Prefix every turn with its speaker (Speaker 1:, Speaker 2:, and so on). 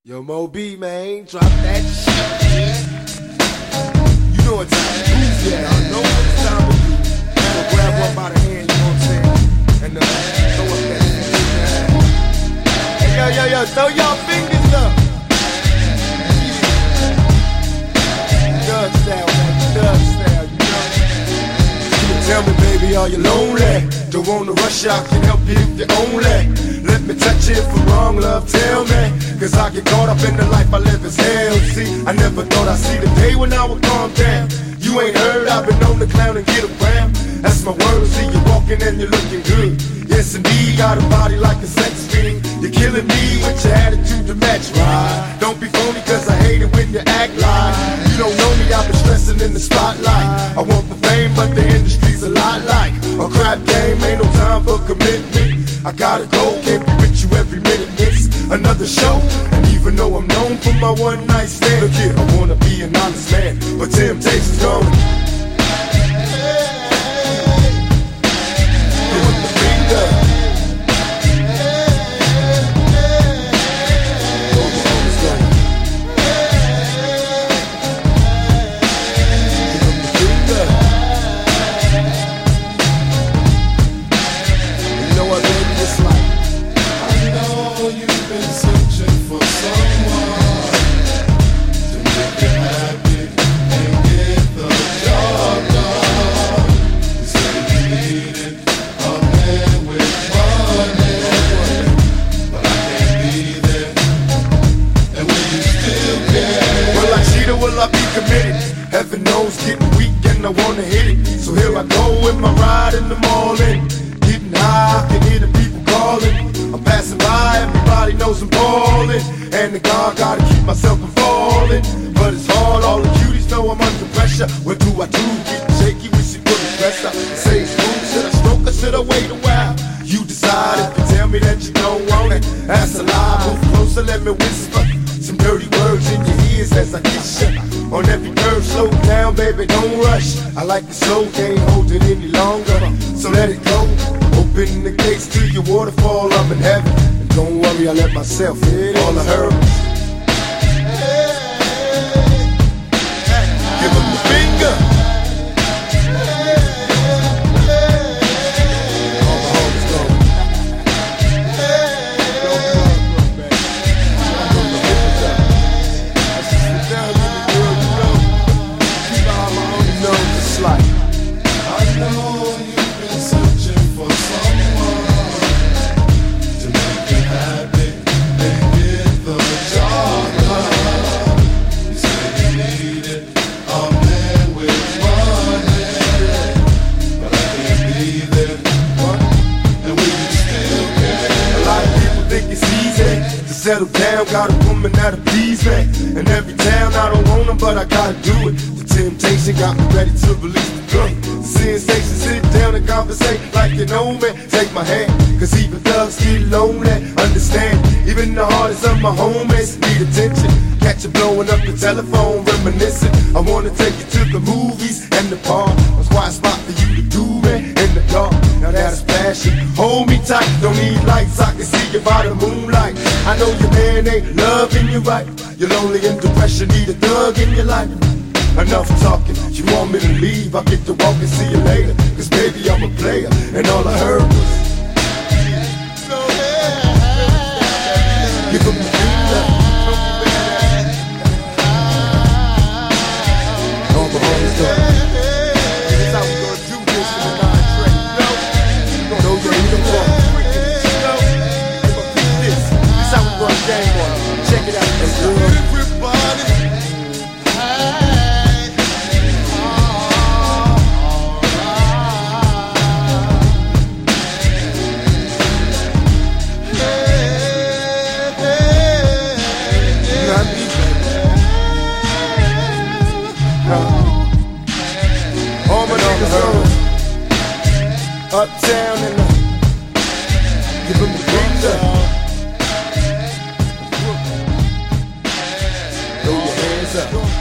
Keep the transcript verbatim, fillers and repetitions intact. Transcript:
Speaker 1: Yo, Mo B, man, drop that shit. You know what time it is, yeah. I know what it's time to do. So grab one by the hand, you know what I'm saying? And uh, throw up that shit. Hey, yo, yo, yo, throw y'all fingers up. Dub style, man, dub style, you know. Tell me, baby, are you lonely? Don't wanna rush, I can help you if you're only. Let me touch it for wrong, love, tell me. Cause I get caught up in the life I live as hell. See, I never thought I'd see the day when I would calm down. You ain't heard, I've been known to clown and get around. That's my word, see you walking and you're looking good. Yes indeed, got a body like a sex fiend. You're killing me with your attitude to match, right? Don't be phony cause I hate it when you act like you don't know me, I've been stressing in the spotlight. I want the fame but the industry's a lot like a crap game, ain't no time for commitment. I gotta go, can't be with you every minute, it's another show. And even though I'm known for my one night stand, look here, I wanna be an honest man, but temptation's gone. Will I be committed? Heaven knows getting weak and I wanna hit it. So here I go with my ride in the morning. Getting high, I can hear the people calling. I'm passing by, everybody knows I'm ballin'. And the God gotta keep myself from falling. But it's hard, all the cuties know I'm under pressure. What do I do? Getting shaky, wish it wouldn't press up. Say it's smooth, should I stroke or should I wait a while? You decide if you tell me that you don't want it. That's a lie, move closer, let me whisper some dirty words in your ears as I kiss you. On every curve, slow down, baby, don't rush. I like it slow, can't hold it any longer. So let it go, open the gates to your waterfall, I'm in heaven. And don't worry, I let myself hit all the hurdles. Give them the finger. Settle down, got a woman that'll please me. In every town, I don't want them, but I gotta do it. The temptation got me ready to release the gun. The sensation, sit down and conversate like you know me. Take my hand, cause even thugs get lonely. Understand, even the hardest of my homies need attention. Catch you blowing up the telephone, reminiscing. I wanna take you to the movies and the park. A quiet spot for you to do me in the dark. Now that's passion. Hold me tight, don't need lights, I can see you by the moonlight. I know your man ain't loving you right. You're lonely and depression, need a thug in your life. Enough talking, you want me to leave, I get to walk and see you later. Cause baby I'm a player, and all I heard was give him the finger. All the homies done. This is how we gonna do this in the contract. No, no, you ain't gonna walk. This is how we run game on it. Check it out, everybody. All my niggas on uptown and uh, give them the finger. Throw your hands up.